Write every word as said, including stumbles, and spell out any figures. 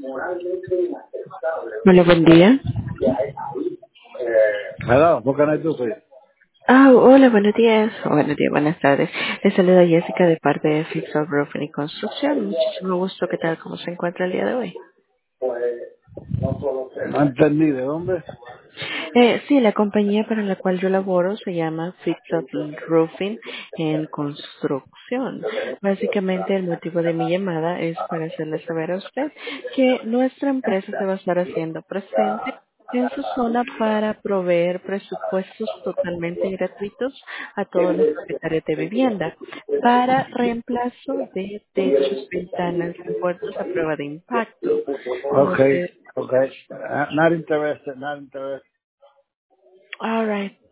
Hola, buen día. Hello, what can I do for you? Ah, hola, buenos días. O buenos días, buenas tardes. Les saluda Jessica de parte de Fixal Roofing y Construcción. Muchísimo gusto. ¿Qué tal? ¿Cómo se encuentra el día de hoy? No entendí de dónde. Eh, sí, la compañía para la cual yo laboro se llama Fixal Roofing en Construcción. Básicamente el motivo de mi llamada es para hacerle saber a usted que nuestra empresa se va a estar haciendo presente en su zona para proveer presupuestos totalmente gratuitos a todos los propietarios de vivienda para reemplazo de techos, ventanas y puertas a prueba de impacto. No Okay, sé. okay. Uh, not interested, not interested. All right.